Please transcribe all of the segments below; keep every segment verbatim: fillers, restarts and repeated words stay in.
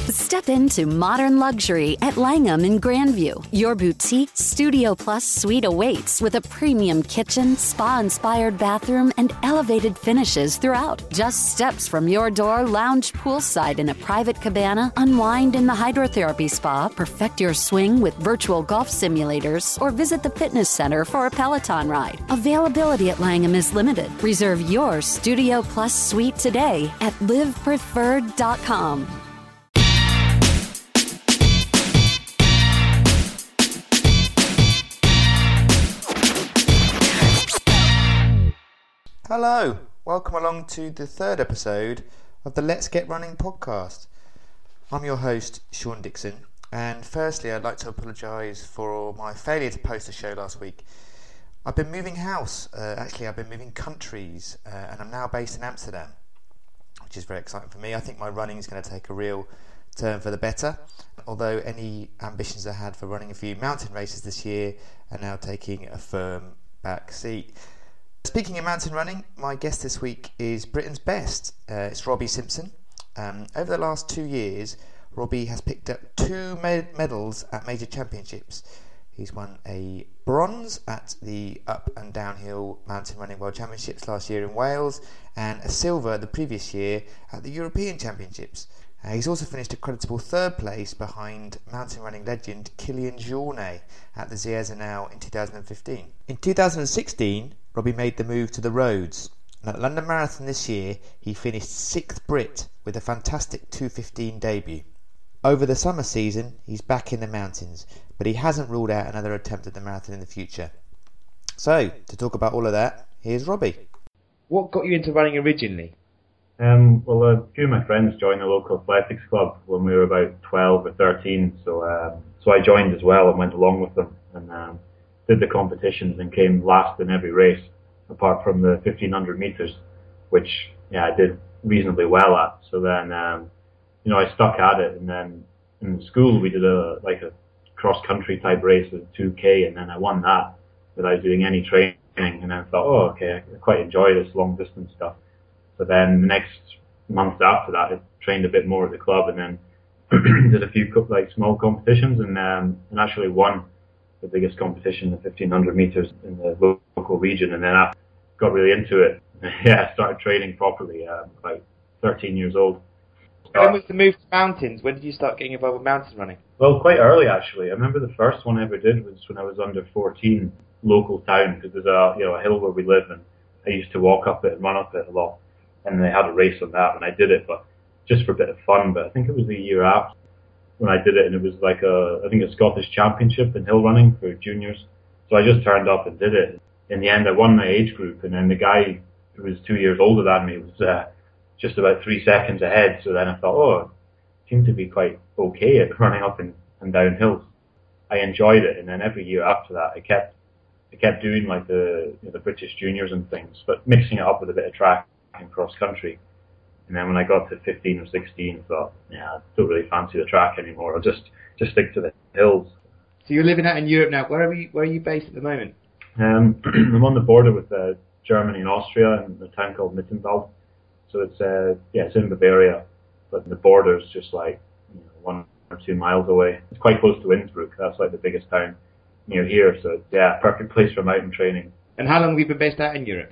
Step into modern luxury at Langham in Grandview. Your boutique Studio Plus suite awaits with a premium kitchen, spa-inspired bathroom, and elevated finishes throughout. Just steps from your door, lounge poolside in a private cabana, unwind in the hydrotherapy spa, perfect your swing with virtual golf simulators, or visit the fitness center for a Peloton ride. Availability at Langham is limited. Reserve your Studio Plus suite today at live preferred dot com. Hello, welcome along to the third episode of the Let's Get Running podcast. I'm your host, Sean Dixon, and firstly I'd like to apologise for my failure to post a show last week. I've been moving house, uh, actually I've been moving countries, uh, and I'm now based in Amsterdam, which is very exciting for me. I think my running is going to take a real turn for the better, although any ambitions I had for running a few mountain races this year are now taking a firm back seat. Speaking of mountain running, my guest this week is Britain's best. Uh, it's Robbie Simpson. Um, over the last two years, Robbie has picked up two med- medals at major championships. He's won a bronze at the Up and Downhill Mountain Running World Championships last year in Wales, and a silver the previous year at the European Championships. Uh, he's also finished a creditable third place behind mountain running legend Kilian Jornet at the Zierzanau in two thousand fifteen. In two thousand sixteen, Robbie made the move to the roads, and at the London Marathon this year he finished sixth Brit with a fantastic two fifteen debut. Over the summer season he's back in the mountains, but he hasn't ruled out another attempt at the marathon in the future. So, to talk about all of that, here's Robbie. What got you into running originally? Um, well, a few of my friends joined the local athletics club when we were about twelve or thirteen, so um, so I joined as well and went along with them, and um, did the competitions and came last in every race, apart from the fifteen hundred metres, which yeah I did reasonably well at. So then, um, you know, I stuck at it, and then in school we did a like a cross country type race with two K, and then I won that without doing any training, and then I thought, oh, okay, I quite enjoy this long distance stuff. So then the next month after that, I trained a bit more at the club, and then did a few like small competitions, and um, and actually won the biggest competition, the fifteen hundred meters in the local region. And then I got really into it. Yeah, I started training properly uh, about thirteen years old. When was the move to mountains? When did you start getting involved with mountain running? Well, quite early actually. I remember the first one I ever did was when I was under fourteen, local town, because there's a you know a hill where we live, and I used to walk up it and run up it a lot. And they had a race on that, and I did it, but just for a bit of fun. But I think it was the year after when I did it, and it was like a, I think a Scottish championship in hill running for juniors. So I just turned up and did it. In the end, I won my age group, and then the guy who was two years older than me was uh, just about three seconds ahead. So then I thought, oh, I seem to be quite okay at running up and, and down hills. I enjoyed it, and then every year after that, I kept I kept doing like the you know, the British juniors and things, but mixing it up with a bit of track and cross country. And then when I got to fifteen or sixteen, I thought, yeah, I don't really fancy the track anymore. I'll just just stick to the hills. So you're living out in Europe now. Where are you? Where are you based at the moment? Um, I'm on the border with uh, Germany and Austria in a town called Mittenwald. So it's uh, yeah, it's in Bavaria, but the border's just like you know, one or two miles away. It's quite close to Innsbruck. That's like the biggest town near here. So it's, yeah, perfect place for mountain training. And how long have you been based out in Europe?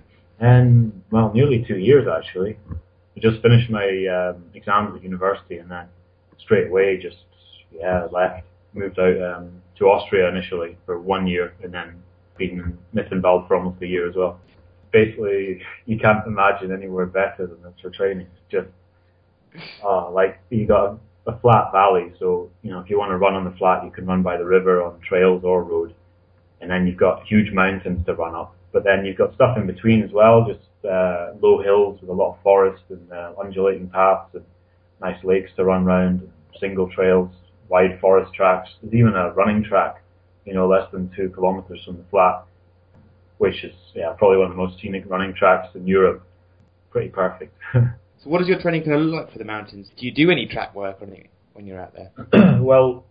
And well, nearly two years actually. I just finished my um, exams at university, and then straight away just yeah left, moved out um, to Austria initially for one year, and then been in Mittenwald for almost a year as well. Basically, you can't imagine anywhere better than this for training. It's just uh, like you got a, a flat valley, so you know if you want to run on the flat, you can run by the river on trails or road, and then you've got huge mountains to run up. But then you've got stuff in between as well, just uh, low hills with a lot of forest and uh, undulating paths and nice lakes to run around, single trails, wide forest tracks. There's even a running track, you know, less than two kilometers from the flat, which is yeah probably one of the most scenic running tracks in Europe. Pretty perfect. So what does your training kind of look like for the mountains? Do you do any track work or anything when you're out there? Well,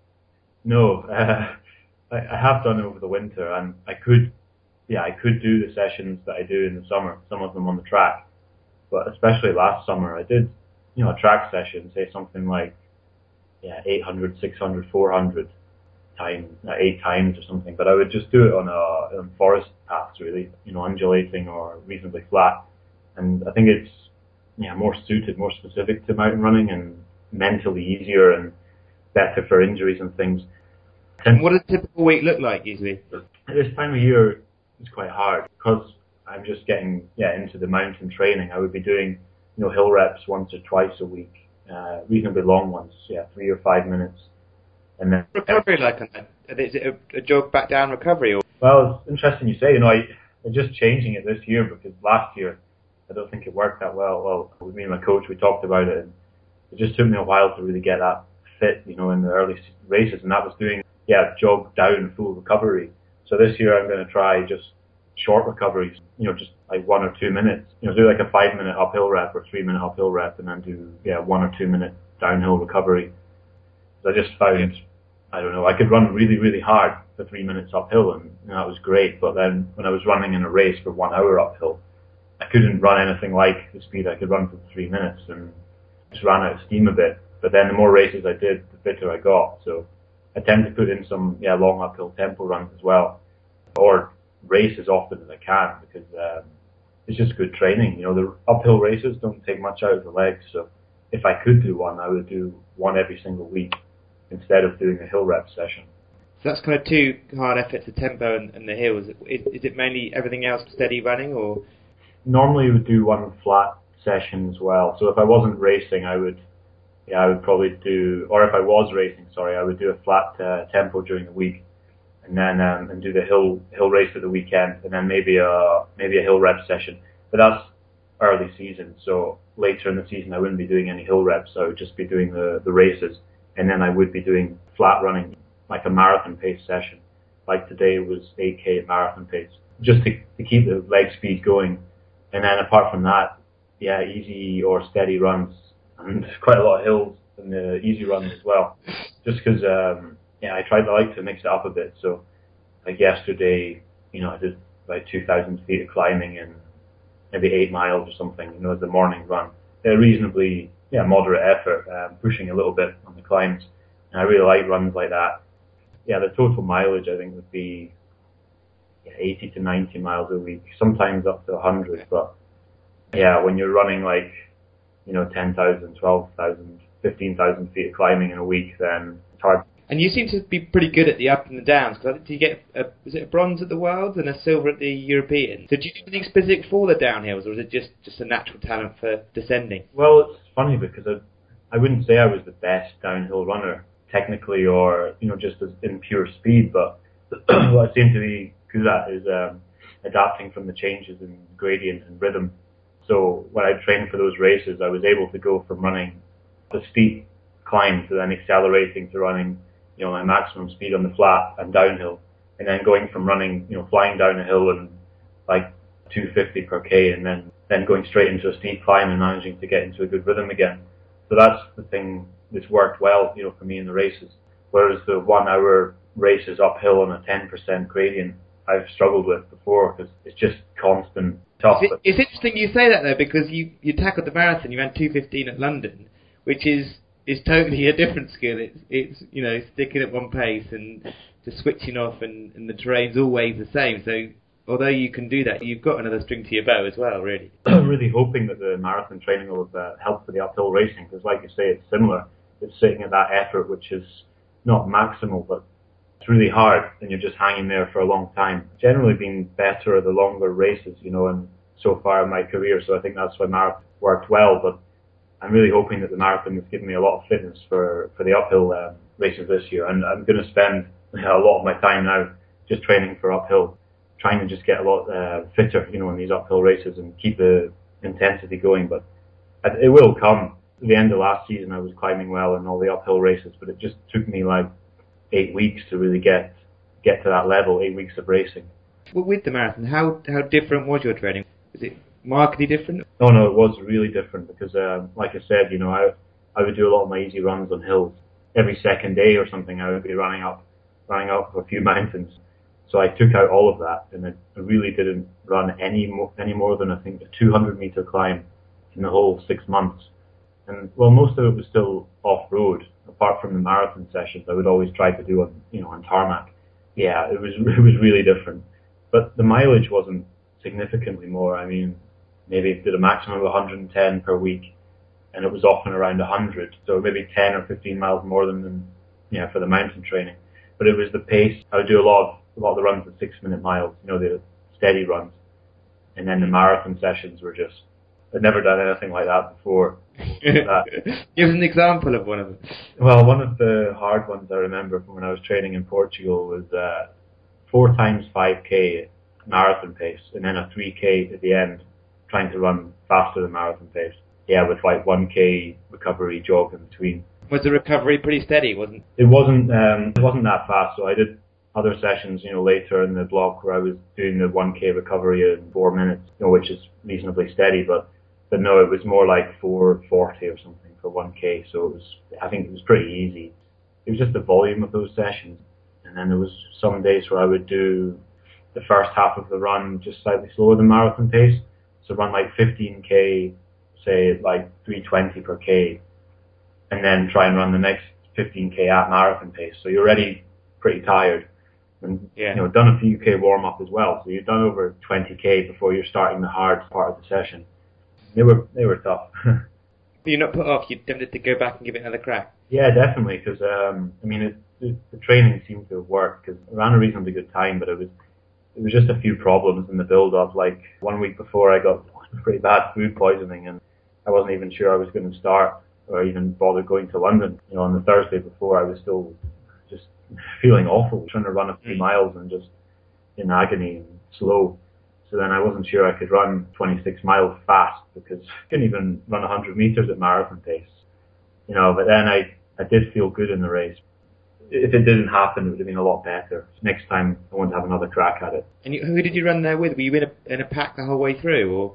no. Uh, I, I have done it over the winter, and I could Yeah, I could do the sessions that I do in the summer, some of them on the track. But especially last summer, I did, you know, a track session, say something like yeah, eight hundred, six hundred, four hundred times, uh, eight times or something. But I would just do it on a on forest paths, really, you know, undulating or reasonably flat. And I think it's yeah more suited, more specific to mountain running, and mentally easier and better for injuries and things. And what does a typical week look like usually? At this time of year, it's quite hard because I'm just getting yeah into the mountain training. I would be doing you know hill reps once or twice a week, uh, reasonably long ones, yeah, three or five minutes, and then recovery like on that. Is it a, a jog back down recovery? Or? Well, it's interesting you say. You know, I, I'm just changing it this year because last year I don't think it worked that well. Well, with me and my coach, we talked about it, and it just took me a while to really get that fit, you know, in the early races, and that was doing yeah jog down full recovery. So this year I'm going to try just short recoveries, you know, just like one or two minutes. You know, do like a five minute uphill rep or three minute uphill rep, and then do yeah one or two minute downhill recovery. So I just found, I don't know, I could run really, really hard for three minutes uphill, and you know, that was great. But then when I was running in a race for one hour uphill, I couldn't run anything like the speed I could run for three minutes, and just ran out of steam a bit. But then the more races I did, the fitter I got. So I tend to put in some yeah long uphill tempo runs as well, or race as often as I can, because um, it's just good training. You know, the uphill races don't take much out of the legs, so if I could do one, I would do one every single week instead of doing a hill rep session. So that's kind of two hard efforts, the tempo and, and the hills. Is, is it mainly everything else steady running, or? Normally we would do one flat session as well. So if I wasn't racing, I would, yeah, I would probably do, or if I was racing, sorry, I would do a flat uh, tempo during the week, and then um, and do the hill hill race at the weekend, and then maybe a maybe a hill rep session. But that's early season, so later in the season I wouldn't be doing any hill reps. I would just be doing the the races, and then I would be doing flat running, like a marathon pace session. Like today was eight K at marathon pace, just to to keep the leg speed going. And then apart from that, yeah, easy or steady runs, and quite a lot of hills in the easy runs as well. Just because, um, yeah, I tried to like to mix it up a bit. So, like yesterday, you know, I did like two thousand feet of climbing in maybe eight miles or something, you know, as the morning run. A reasonably, yeah, moderate effort, um, pushing a little bit on the climbs. And I really like runs like that. Yeah, the total mileage I think would be yeah, eighty to ninety miles a week, sometimes up to one hundred. But yeah, when you're running like, you know, ten thousand, twelve thousand, fifteen thousand feet of climbing in a week, then it's hard. And you seem to be pretty good at the up and the downs. Cause did you get a, was it a bronze at the Worlds and a silver at the European? So did you do anything specific for the downhills, or was it just, just a natural talent for descending? Well, it's funny because I, I wouldn't say I was the best downhill runner technically, or you know, just as in pure speed. But what I seem to be good at is um, adapting from the changes in gradient and rhythm. So when I trained for those races, I was able to go from running the steep climb to then accelerating to running, you know, my maximum speed on the flat and downhill, and then going from running, you know, flying down a hill and like two fifty per K, and then, then going straight into a steep climb and managing to get into a good rhythm again. So that's the thing that's worked well, you know, for me in the races. Whereas the one hour races uphill on a ten percent gradient, I've struggled with before because it's just constant tough. It's, it's interesting you say that though, because you, you tackled the marathon, you ran two fifteen at London, which is is totally a different skill. It's, it's you know, sticking at one pace and just switching off, and, and the terrain's always the same. So although you can do that, you've got another string to your bow as well, really. I'm really hoping that the marathon training will uh, help for the uphill racing, because like you say, it's similar. It's sitting at that effort, which is not maximal, but it's really hard, and you're just hanging there for a long time. Generally been better at the longer races, you know, and so far in my career, so I think that's why marathon worked well. But I'm really hoping that the marathon has given me a lot of fitness for, for the uphill um, races this year, and I'm going to spend you know, a lot of my time now just training for uphill, trying to just get a lot uh, fitter, you know, in these uphill races and keep the intensity going. But it will come. At the end of last season, I was climbing well in all the uphill races, but it just took me like eight weeks to really get get to that level. Eight weeks of racing. Well, with the marathon, how how different was your training? Was it markedly different? No, no, it was really different because, um, like I said, you know, I I would do a lot of my easy runs on hills. Every second day or something, I would be running up, running up a few mountains. So I took out all of that, and I really didn't run any more, any more than I think a two hundred meter climb in the whole six months. And well, most of it was still off road, apart from the marathon sessions, I would always try to do on, you know, on tarmac. Yeah, it was it was really different. But the mileage wasn't significantly more. I mean, maybe did a maximum of one hundred ten per week, and it was often around one hundred. So maybe ten or fifteen miles more than, than yeah, for the mountain training. But it was the pace. I would do a lot of a lot of the runs at six minute miles, you know, the steady runs. And then the marathon sessions were just, I'd never done anything like that before. that. Give us an example of one of them. Well, one of the hard ones I remember from when I was training in Portugal was uh, four times five K marathon pace, and then a three K at the end, trying to run faster than marathon pace. Yeah, with like one K recovery jog in between. Was the recovery pretty steady? Wasn't it? Wasn't um, it wasn't that fast. So I did other sessions, you know, later in the block where I was doing the one K recovery in four minutes, you know, which is reasonably steady. But but no, it was more like four forty or something for one K. So it was, I think it was pretty easy. It was just the volume of those sessions. And then there was some days where I would do the first half of the run just slightly slower than marathon pace. So run like fifteen K, say like three twenty per K, and then try and run the next fifteen K at marathon pace. So you're already pretty tired. And, yeah. you know, done a few K warm up as well. So you've done over twenty K before you're starting the hard part of the session. They were, they were tough. You're not put off, you're tempted to go back and give it another crack? Yeah, definitely, because, um, I mean, it, it, the training seemed to have worked, because I ran a reasonably good time, but it was, it was just a few problems in the build-up. Like, one week before I got pretty bad food poisoning, and I wasn't even sure I was going to start, or even bother going to London. You know, on the Thursday before, I was still just feeling awful, trying to run a few miles and just in agony and slow. So then I wasn't sure I could run twenty-six miles fast, because I couldn't even run one hundred meters at marathon pace. You know, but then I, I did feel good in the race. If it didn't happen, it would have been a lot better. Next time, I want to have another crack at it. And you, who did you run there with? Were you in a, in a pack the whole way through, or?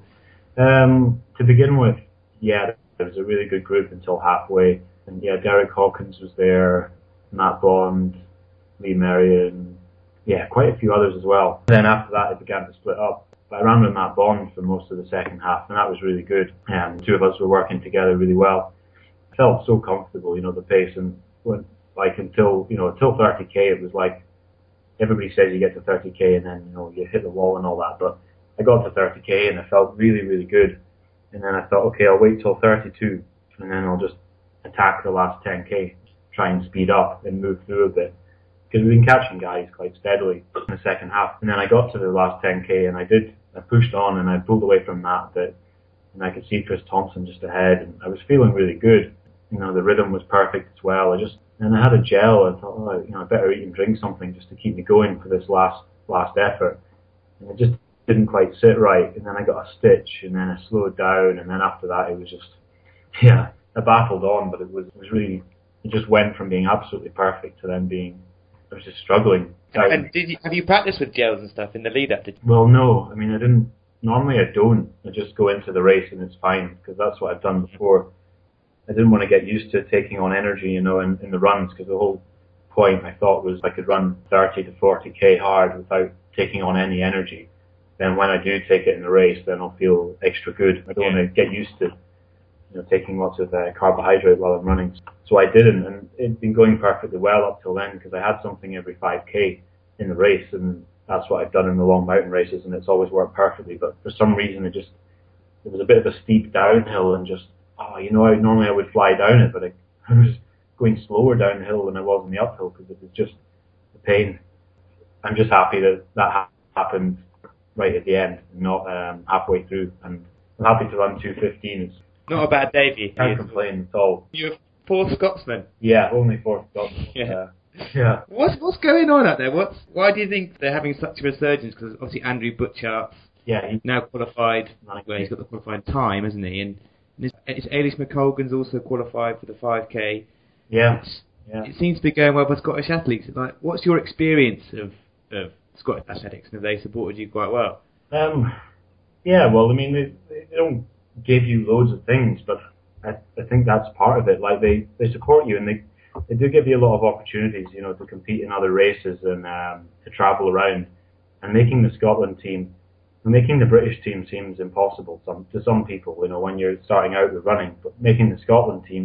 Um, to begin with, yeah, there was a really good group until halfway. And yeah, Derek Hawkins was there, Matt Bond, Lee Marion, yeah, quite a few others as well. Then after that, it began to split up. But I ran with Matt Bond for most of the second half, and that was really good. Um, the two of us were working together really well. I felt so comfortable, you know, the pace, and when, like until, you know, until thirty K, it was like, everybody says you get to thirty K and then, you know, you hit the wall and all that, but I got to thirty K and I felt really, really good. And then I thought, okay, I'll wait till thirty-two, and then I'll just attack the last ten K, try and speed up and move through a bit. Because we've been catching guys quite steadily in the second half. And then I got to the last ten K and I did, I pushed on and I pulled away from Matt a bit. And I could see Chris Thompson just ahead, and I was feeling really good. You know, the rhythm was perfect as well. I just, and I had a gel. I thought, oh, you know, I better eat and drink something just to keep me going for this last, last effort. And it just didn't quite sit right. And then I got a stitch, and then I slowed down. And then after that, it was just, yeah, I battled on, but it was, it was really, it just went from being absolutely perfect to then being, I was just struggling. And, and did you, have you practiced with gels and stuff in the lead up? Did you? Well, no. I mean, I didn't. Normally, I don't. I just go into the race and it's fine, because that's what I've done before. I didn't want to get used to taking on energy, you know, in, in the runs, because the whole point I thought was I could run thirty to forty K hard without taking on any energy. Then when I do take it in the race, then I'll feel extra good. I don't yeah. want to get used to, you know, taking lots of uh, carbohydrate while I'm running. So I didn't, and it'd been going perfectly well up till then, because I had something every five K in the race, and that's what I've done in the long mountain races, and it's always worked perfectly. But for some reason, it just, it was a bit of a steep downhill, and just, oh, you know, I, normally I would fly down it, but I, I was going slower downhill than I was in the uphill, because it was just the pain. I'm just happy that that ha- happened right at the end, not um, halfway through, and I'm happy to run two fifteen. It's not a bad day for you. Can't complain at all. You're fourth Scotsman. Yeah, only fourth Scotsman. Yeah. Uh, yeah. What's what's going on out there? What's why do you think they're having such a resurgence? Because obviously Andrew Butchart's yeah, he's now qualified. Well, he's got the qualifying time, hasn't he? And, and it's Eilish McColgan's also qualified for the five K. Yeah. yeah. It seems to be going well for Scottish athletes. Like, what's your experience of of Scottish athletics? Have they supported you quite well? Um. Yeah. Well, I mean, they, they don't give you loads of things, but I, I think that's part of it. Like, they, they support you, and they they do give you a lot of opportunities, you know, to compete in other races and um, to travel around. And making the Scotland team, making the British team seems impossible some, to some people, you know, when you're starting out with running. But making the Scotland team is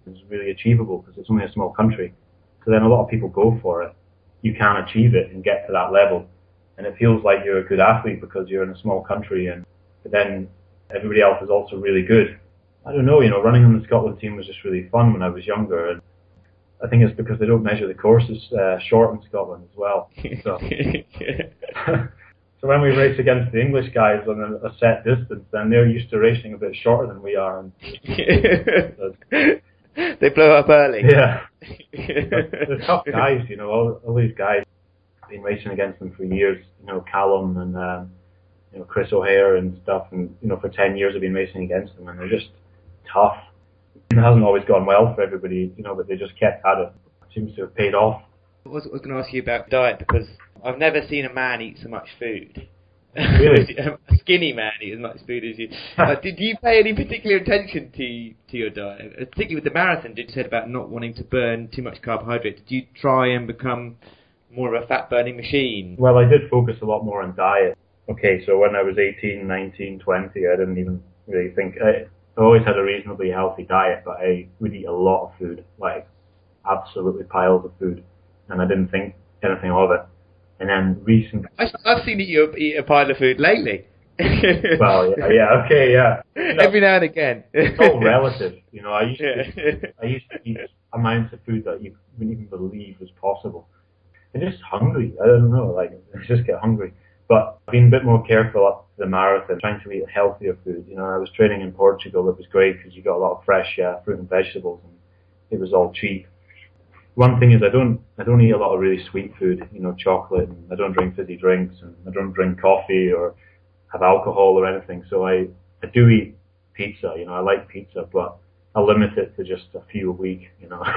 is really achievable because it's only a small country. So then a lot of people go for it. You can achieve it and get to that level. And it feels like you're a good athlete because you're in a small country, and but then everybody else is also really good. I don't know, you know, running on the Scotland team was just really fun when I was younger. And I think it's because they don't measure the courses uh, short in Scotland as well. So. So when we race against the English guys on a, a set distance, then they're used to racing a bit shorter than we are. And they blow up early. Yeah. They're tough guys, you know, all, all these guys. I've been racing against them for years, you know, Callum and, um, you know, Chris O'Hare and stuff. And, you know, for ten years I've been racing against them, and they're just tough. It hasn't always gone well for everybody, you know, but they just kept at it. It seems to have paid off. I was, was going to ask you about diet, because I've never seen a man eat so much food. Really? A skinny man eat as much food as you. uh, did you pay any particular attention to to your diet, particularly with the marathon? Did you say about not wanting to burn too much carbohydrate? Did you try and become more of a fat burning machine? Well, I did focus a lot more on diet. Okay, so when I was eighteen, nineteen, twenty, I didn't even really think. I, I always had a reasonably healthy diet, but I would eat a lot of food, like absolutely piles of food, and I didn't think anything of it. And then recently, I've seen you eat a pile of food lately. Well, yeah, yeah, okay, yeah. You know, every now and again. It's all relative, you know. I used yeah. to, I used to eat amounts of food that you wouldn't even believe was possible. I'm just hungry. I don't know, like I just get hungry. But I've been a bit more careful up to the marathon, trying to eat healthier food. You know, I was training in Portugal. It was great because you got a lot of fresh uh, fruit and vegetables, and it was all cheap. One thing is I don't I don't eat a lot of really sweet food, you know, chocolate, and I don't drink fizzy drinks, and I don't drink coffee or have alcohol or anything. So I, I do eat pizza, you know, I like pizza, but I limit it to just a few a week, you know.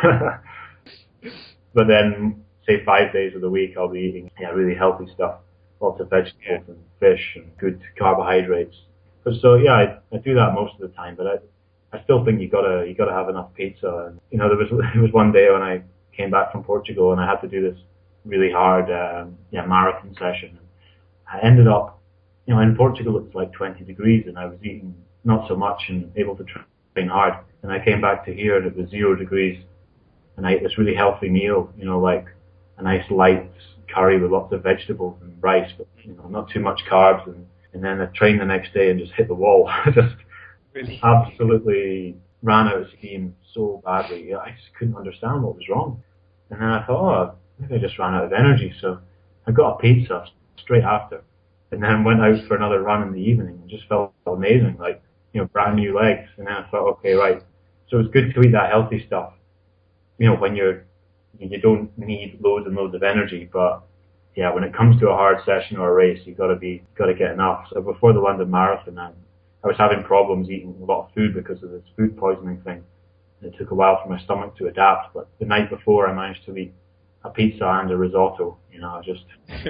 But then, say five days of the week, I'll be eating yeah, really healthy stuff, lots of vegetables and fish and good carbohydrates. But so yeah, I, I do that most of the time, but I I still think you gotta you gotta have enough pizza. And you know, there was there was one day when I came back from Portugal and I had to do this really hard um, yeah marathon session. I ended up, you know, in Portugal it's like twenty degrees and I was eating not so much and able to train hard. And I came back to here and it was zero degrees, and I ate this really healthy meal, you know, like a nice light curry with lots of vegetables and rice, but you know, not too much carbs. And, and then I trained the next day and just hit the wall. just Really? Absolutely ran out of steam so badly. I just couldn't understand what was wrong. And then I thought, oh, maybe I just ran out of energy. So I got a pizza straight after, and then went out for another run in the evening and just felt amazing, like, you know, brand new legs. And then I thought, okay, right. So it's good to eat that healthy stuff, you know, when you're, you don't need loads and loads of energy. But yeah, when it comes to a hard session or a race, you've got to be, got to get enough. So before the London Marathon, I, I was having problems eating a lot of food because of this food poisoning thing. It took a while for my stomach to adapt, but the night before I managed to eat a pizza and a risotto, you know, just...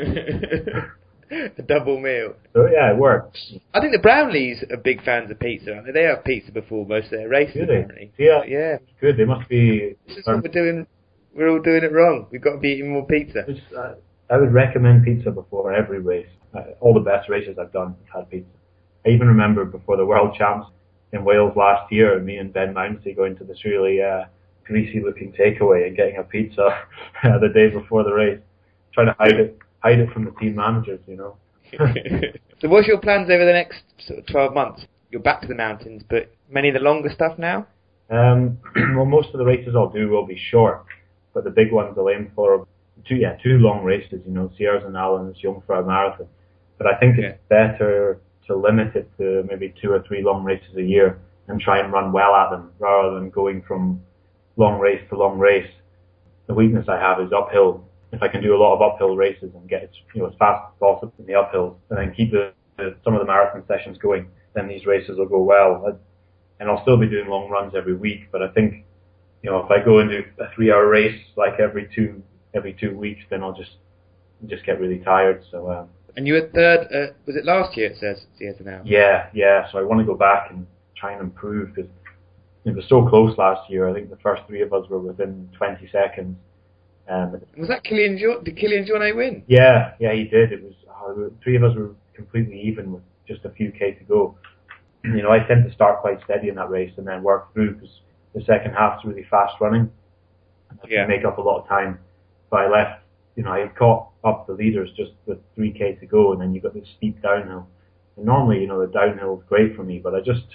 a double meal. So yeah, it worked. I think the Brownlees are big fans of pizza, aren't they? They have pizza before most of their races, Do they? apparently. Yeah, yeah. Good, they must be... This is what we're doing. We're all doing it wrong. We've got to be eating more pizza. It's, uh, I would recommend pizza before every race. Uh, all the best races I've done have had pizza. I even remember before the World Champs in Wales last year, me and Ben Mounsey going to this really uh, greasy-looking takeaway and getting a pizza the day before the race, trying to hide it, hide it from the team managers, you know. So what's your plans over the next sort of twelve months? You're back to the mountains, but many of the longer stuff now? Um, well, most of the races I'll do will be short, but the big ones I'll aim for two, yeah, two long races, you know, Sierras and Allen's Jungfrau Marathon. But I think it's yeah. better to limit it to maybe two or three long races a year and try and run well at them rather than going from long race to long race. The weakness I have is uphill. If I can do a lot of uphill races and get, you know, as fast as possible in the uphills and then keep the, the some of the marathon sessions going, then these races will go well. I, and I'll still be doing long runs every week, but I think, you know, if I go and do a three-hour race like every two every two weeks, then I'll just just get really tired. So. Um, And you were third, uh, was it last year it says, Sierra now? Yeah, yeah, so I want to go back and try and improve because it was so close last year. I think the first three of us were within twenty seconds. Um, was that Killian Jornet? Did Killian Jornet win? Yeah, yeah, he did. It was oh, three of us were completely even with just a few K to go. You know, I tend to start quite steady in that race and then work through because the second half's really fast running. And I yeah. can make up a lot of time. But I left, you know, I caught up the leaders just with three K to go, and then you got this steep downhill. And normally, you know, the downhill's great for me, but I just,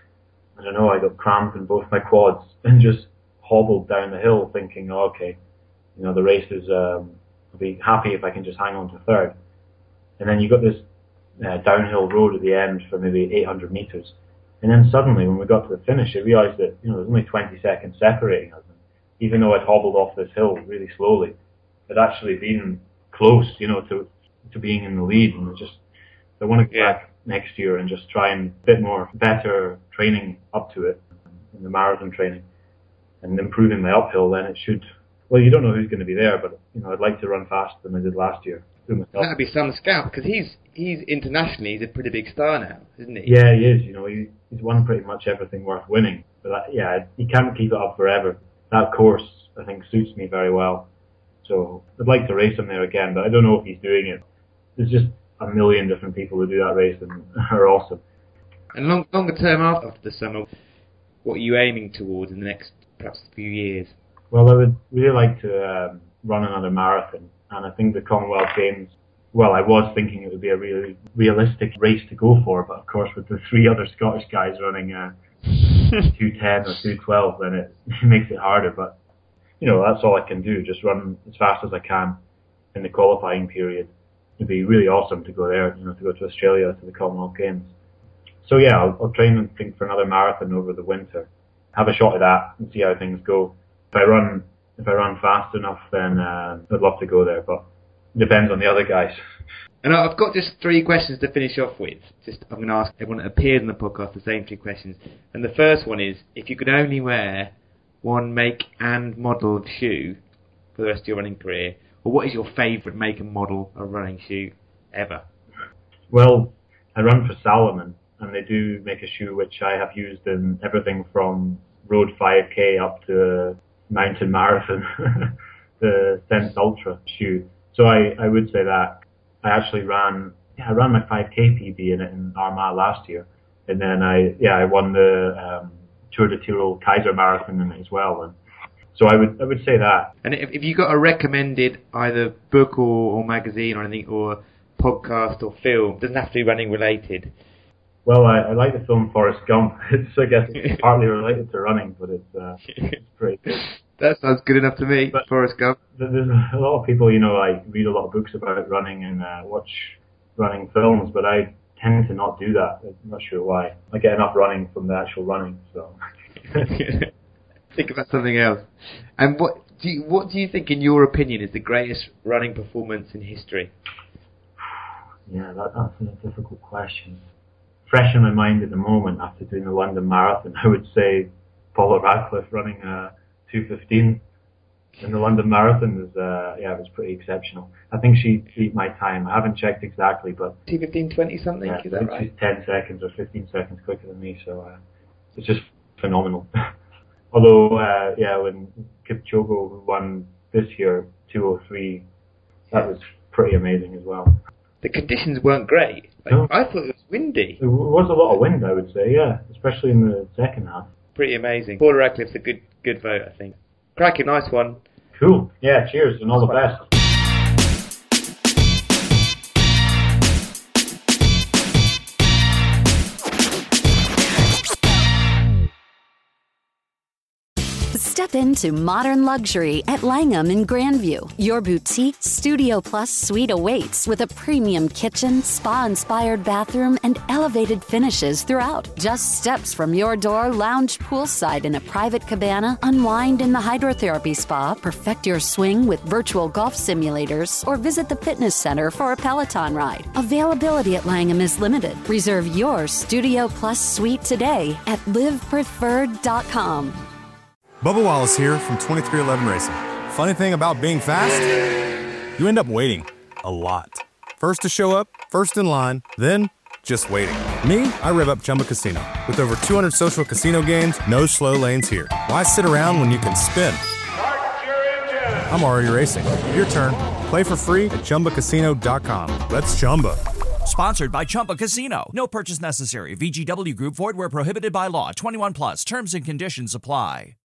I don't know, I got cramp in both my quads and just hobbled down the hill thinking, oh, okay, you know, the race is, um, I'll be happy if I can just hang on to third. And then you got this uh, downhill road at the end for maybe eight hundred meters. And then suddenly, when we got to the finish, I realized that, you know, there's only twenty seconds separating us. Even though I'd hobbled off this hill really slowly, I'd actually been close, you know, to to being in the lead. And I just, I want to get yeah. back next year and just try and a bit more better training up to it in the marathon training and improving my uphill. Then it should, well, you don't know who's going to be there, but, you know, I'd like to run faster than I did last year. That'd be some scout, because he's he's internationally, he's a pretty big star now, isn't he? Yeah, he is. You know, he, he's won pretty much everything worth winning. But that, yeah, he can't keep it up forever. That course, I think, suits me very well. So I'd like to race him there again, but I don't know if he's doing it. There's just a million different people who do that race and are awesome. And long, longer term after the summer, what are you aiming towards in the next perhaps few years? Well, I would really like to um, run another marathon, and I think the Commonwealth Games, well, I was thinking it would be a really realistic race to go for, but of course with the three other Scottish guys running uh, two ten or two twelve, then it makes it harder. But, you know, that's all I can do, just run as fast as I can in the qualifying period. It'd be really awesome to go there, you know, to go to Australia to the Commonwealth Games. So yeah, I'll, I'll train and think for another marathon over the winter. Have a shot at that and see how things go. If I run, if I run fast enough, then uh, I'd love to go there, but it depends on the other guys. And I've got just three questions to finish off with. Just I'm going to ask everyone that appeared in the podcast the same three questions. And the first one is, if you could only wear one make and model of shoe for the rest of your running career, or what is your favourite make and model of running shoe ever? Well, I run for Salomon, and they do make a shoe which I have used in everything from road five K up to mountain marathon, the Sense Ultra shoe. So I, I would say that I actually ran, yeah, I ran my five K P B in it in Armagh last year, and then I, yeah, I won the um, Tour de Tyrol Kaiser Marathon in it as well. And so I would, I would say that. And if, if you got a recommended either book or, or magazine or anything, or podcast or film, doesn't have to be running related. Well, I, I like the film Forrest Gump. It's, I guess, it's partly related to running, but it's, uh, it's pretty good. That sounds good enough to me, but Forrest Gump. There's a lot of people, you know, like read a lot of books about running and uh, watch running films, but I tend to not do that. I'm not sure why. I get enough running from the actual running, so. Think about something else. And what do you, what do you think, in your opinion, is the greatest running performance in history? Yeah, that, that's a difficult question. Fresh in my mind at the moment after doing the London Marathon, I would say Paula Radcliffe running uh, two fifteen in the London Marathon was, uh, yeah, it was pretty exceptional. I think she beat my time. I haven't checked exactly, but two fifteen twenty something, yeah, is that right? She's ten seconds or fifteen seconds quicker than me, so uh, it's just phenomenal. Although, uh, yeah, when Kipchoge won this year, two oh three, that was pretty amazing as well. The conditions weren't great. Like, no. I thought it was windy. There was a lot of wind, I would say, yeah, especially in the second half. Pretty amazing. Paula Radcliffe's a good good vote, I think. Cracking, nice one. Cool. Yeah, cheers and all the best. Step into modern luxury at Langham in Grandview. Your boutique Studio Plus suite awaits with a premium kitchen, spa-inspired bathroom, and elevated finishes throughout. Just steps from your door, lounge poolside in a private cabana, unwind in the hydrotherapy spa, perfect your swing with virtual golf simulators, or visit the fitness center for a Peloton ride. Availability at Langham is limited. Reserve your Studio Plus suite today at live preferred dot com. Bubba Wallace here from twenty-three eleven Racing. Funny thing about being fast, you end up waiting a lot. First to show up, first in line, then just waiting. Me, I rev up Chumba Casino. With over two hundred social casino games, no slow lanes here. Why sit around when you can spin? I'm already racing. Your turn. Play for free at Chumba Casino dot com. Let's Chumba. Sponsored by Chumba Casino. No purchase necessary. V G W Group. Void where prohibited by law. twenty-one plus. Terms and conditions apply.